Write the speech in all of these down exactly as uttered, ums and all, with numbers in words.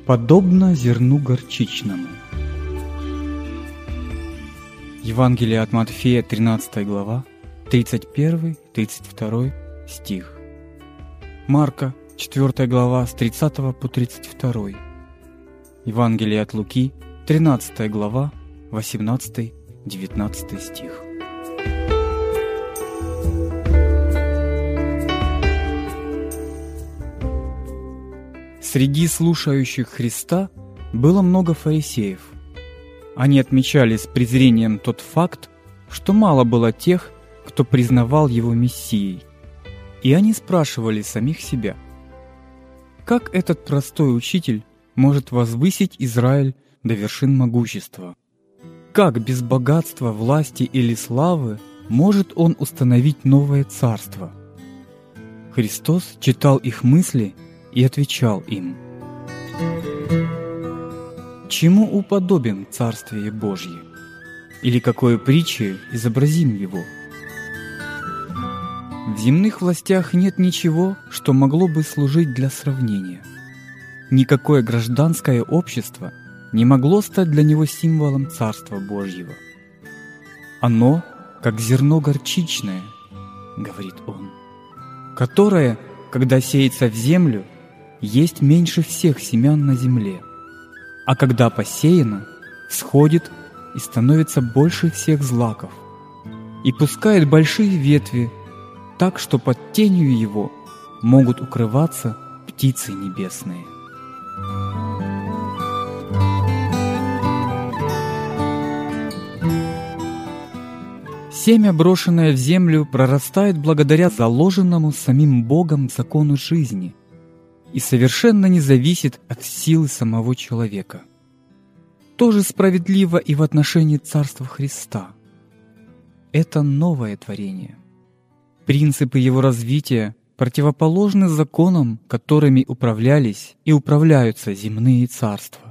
Подобно зерну горчичному. Евангелие от Матфея, тринадцатая глава, тридцать первый — тридцать второй стих. Марка, четвёртая глава, с тридцатого по тридцать второй. Евангелие от Луки, тринадцатая глава, восемнадцатый — девятнадцатый стих. Среди слушающих Христа было много фарисеев. Они отмечали с презрением тот факт, что мало было тех, кто признавал его Мессией. И они спрашивали самих себя: как этот простой учитель может возвысить Израиль до вершин могущества? Как без богатства, власти или славы может он установить новое царство? Христос читал их мысли и отвечал им: «Чему уподобим Царствие Божье? Или какой притчей изобразим его? В земных властях нет ничего, что могло бы служить для сравнения. Никакое гражданское общество не могло стать для него символом Царства Божьего. Оно, как зерно горчичное, — говорит он, — которое, когда сеется в землю, есть меньше всех семян на земле, а когда посеяно, всходит и становится больше всех злаков, и пускает большие ветви, так что под тенью его могут укрываться птицы небесные». Семя, брошенное в землю, прорастает благодаря заложенному самим Богом закону жизни и совершенно не зависит от силы самого человека. То же справедливо и в отношении Царства Христа. Это новое творение. Принципы его развития противоположны законам, которыми управлялись и управляются земные царства.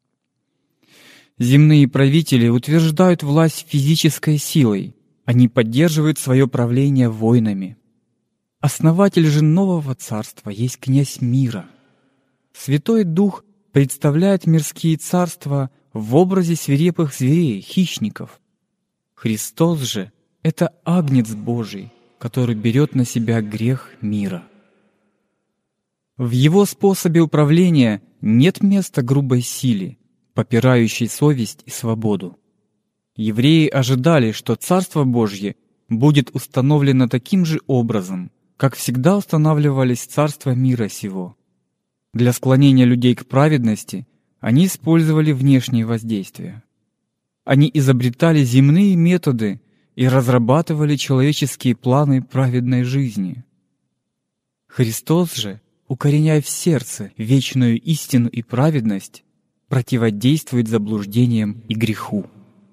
Земные правители утверждают власть физической силой, они поддерживают свое правление войнами. Основатель же нового царства есть князь мира. Святой Дух представляет мирские царства в образе свирепых зверей, хищников. Христос же — это Агнец Божий, который берет на себя грех мира. В его способе управления нет места грубой силе, попирающей совесть и свободу. Евреи ожидали, что Царство Божье будет установлено таким же образом, как всегда устанавливались царства мира сего. Для склонения людей к праведности они использовали внешние воздействия. Они изобретали земные методы и разрабатывали человеческие планы праведной жизни. Христос же, укореняя в сердце вечную истину и праведность, противодействует заблуждениям и греху.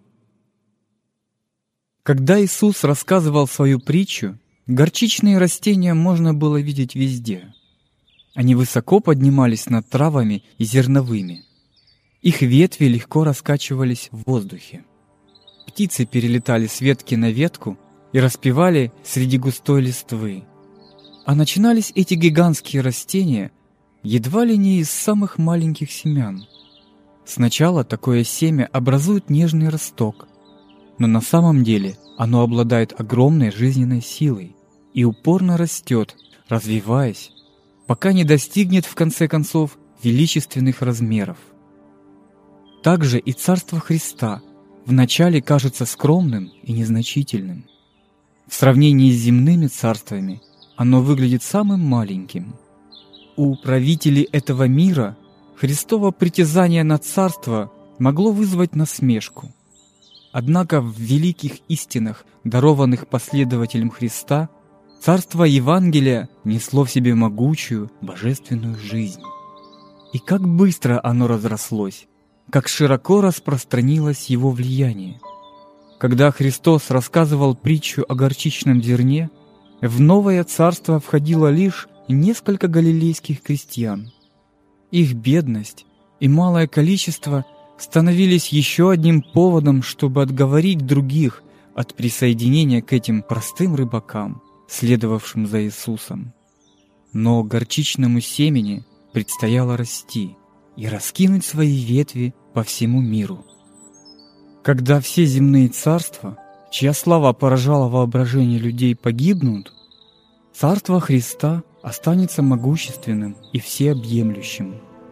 Когда Иисус рассказывал свою притчу, горчичные растения можно было видеть везде. Они высоко поднимались над травами и зерновыми. Их ветви легко раскачивались в воздухе. Птицы перелетали с ветки на ветку и распевали среди густой листвы. А начинались эти гигантские растения едва ли не из самых маленьких семян. Сначала такое семя образует нежный росток, но на самом деле оно обладает огромной жизненной силой и упорно растет, развиваясь, пока не достигнет в конце концов величественных размеров. Также и Царство Христа вначале кажется скромным и незначительным. В сравнении с земными царствами оно выглядит самым маленьким. У правителей этого мира Христово притязание на царство могло вызвать насмешку. Однако в великих истинах, дарованных последователям Христа, царство Евангелия несло в себе могучую божественную жизнь. И как быстро оно разрослось, как широко распространилось его влияние. Когда Христос рассказывал притчу о горчичном зерне, в новое царство входило лишь несколько галилейских крестьян. Их бедность и малое количество становились еще одним поводом, чтобы отговорить других от присоединения к этим простым рыбакам, следовавшим за Иисусом. Но горчичному семени предстояло расти, и раскинуть свои ветви по всему миру. Когда все земные царства, чья слава поражала воображение людей, погибнут, царство Христа останется могущественным и всеобъемлющим.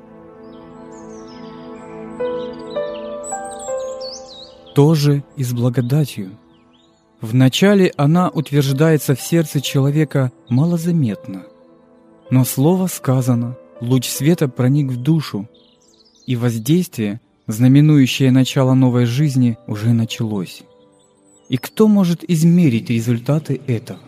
Тоже и с благодатью. Вначале она утверждается в сердце человека малозаметно, но слово сказано, луч света проник в душу, и воздействие, знаменующее начало новой жизни, уже началось. И кто может измерить результаты этого?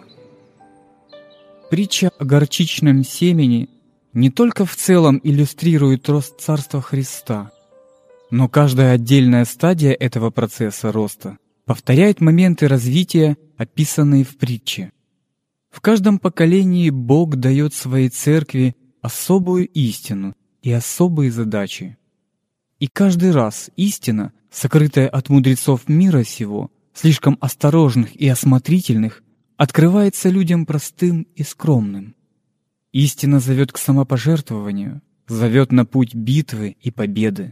Притча о горчичном семени не только в целом иллюстрирует рост Царства Христа, но каждая отдельная стадия этого процесса роста повторяет моменты развития, описанные в притче. В каждом поколении Бог дает своей церкви особую истину и особые задачи. И каждый раз истина, сокрытая от мудрецов мира сего, слишком осторожных и осмотрительных, открывается людям простым и скромным. Истина зовет к самопожертвованию, зовет на путь битвы и победы.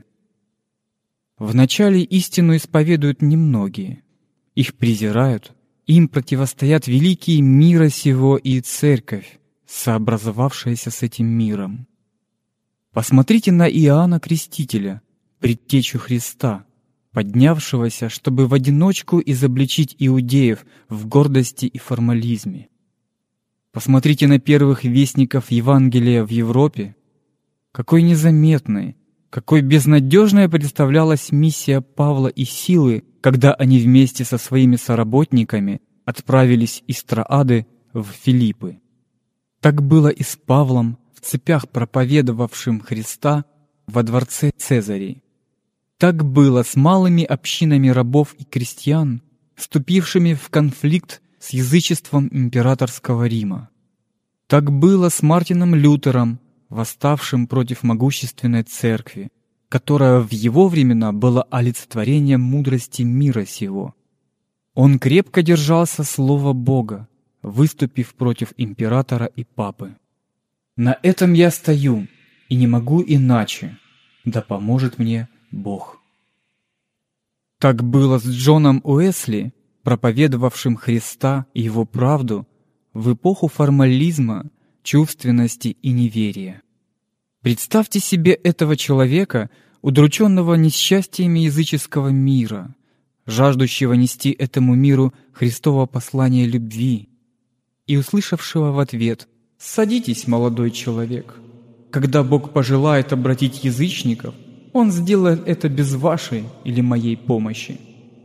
Вначале истину исповедуют немногие. Их презирают, им противостоят великие мира сего и церковь, сообразовавшаяся с этим миром. Посмотрите на Иоанна Крестителя, предтечу Христа, поднявшегося, чтобы в одиночку изобличить иудеев в гордости и формализме. Посмотрите на первых вестников Евангелия в Европе. Какой незаметной, какой безнадежной представлялась миссия Павла и Силы, когда они вместе со своими соработниками отправились из Троады в Филиппы. Так было и с Павлом, в цепях проповедовавшим Христа во дворце Цезарей. Так было с малыми общинами рабов и крестьян, вступившими в конфликт с язычеством императорского Рима. Так было с Мартином Лютером, восставшим против могущественной церкви, которая в его времена была олицетворением мудрости мира сего. Он крепко держался слова Бога, выступив против императора и папы. «На этом я стою, и не могу иначе, да поможет мне Бог». Так было с Джоном Уэсли, проповедовавшим Христа и Его правду в эпоху формализма, чувственности и неверия. Представьте себе этого человека, удрученного несчастьями языческого мира, жаждущего нести этому миру Христово послание любви, и услышавшего в ответ: «Садитесь, молодой человек. Когда Бог пожелает обратить язычников, Он сделает это без вашей или моей помощи».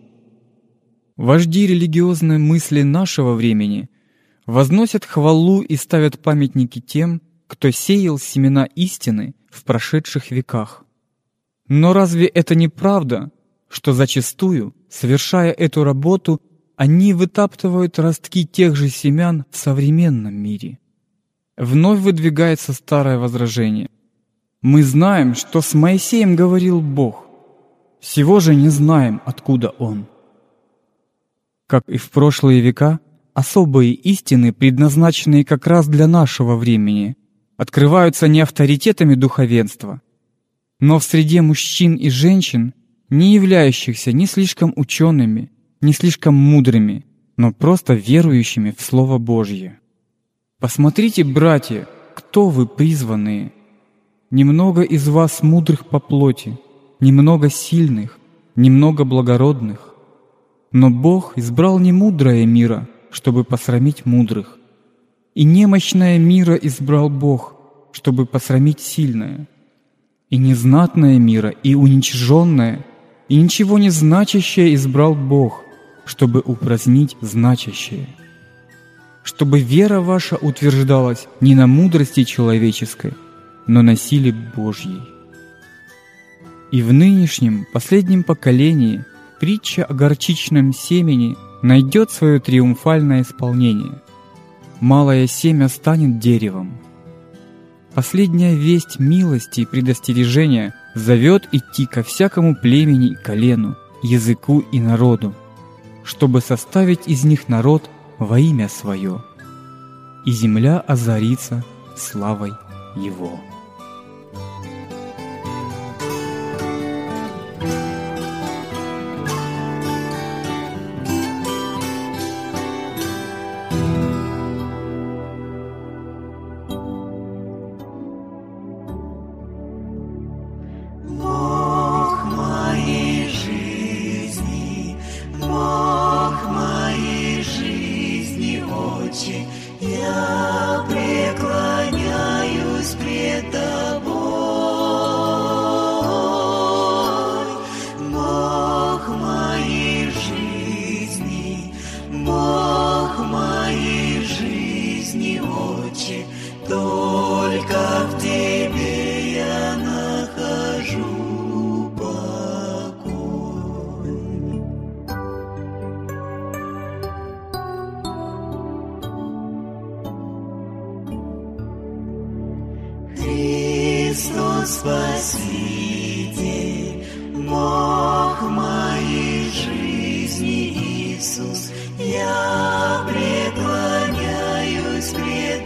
Вожди религиозной мысли нашего времени возносят хвалу и ставят памятники тем, кто сеял семена истины в прошедших веках. Но разве это не правда, что зачастую, совершая эту работу, они вытаптывают ростки тех же семян в современном мире? Вновь выдвигается старое возражение. Мы знаем, что с Моисеем говорил Бог, всего же не знаем, откуда Он. Как и в прошлые века, особые истины, предназначенные как раз для нашего времени, открываются не авторитетами духовенства, но в среде мужчин и женщин, не являющихся ни слишком учеными, ни слишком мудрыми, но просто верующими в Слово Божье. Посмотрите, братья, кто вы призванные. Немного из вас мудрых по плоти, немного сильных, немного благородных. Но Бог избрал не мудрое мира, чтобы посрамить мудрых, и немощное мира избрал Бог, чтобы посрамить сильное, и незнатное мира, и уничиженное, и ничего не значащее избрал Бог, чтобы упразднить значащее, чтобы вера ваша утверждалась не на мудрости человеческой, но на силе Божьей. И в нынешнем, последнем поколении притча о горчичном семени найдет свое триумфальное исполнение. Малое семя станет деревом. Последняя весть милости и предостережения зовет идти ко всякому племени и колену, языку и народу, чтобы составить из них народ во имя Свое, и земля озарится славой Его. Спаситель, Бог моей жизни, Иисус, я преклоняюсь пред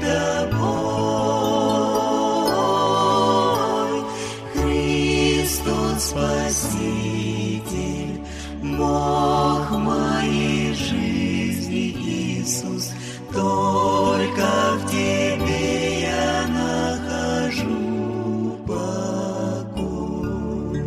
Тобой. Христос Спаситель, Бог моей жизни, Иисус, только в Тебе я нахожу покой.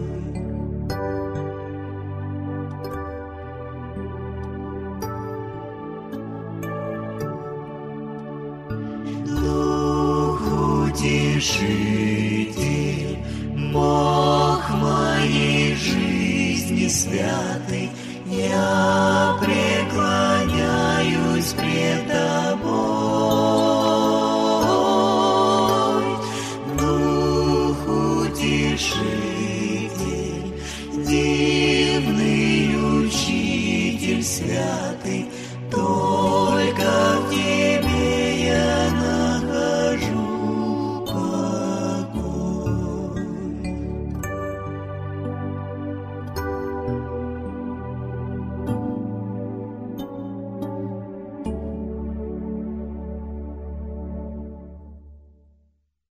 Дух Утешитель, Бог моей жизни святый, я преклоняюсь пред Тобой. Дух Утешитель,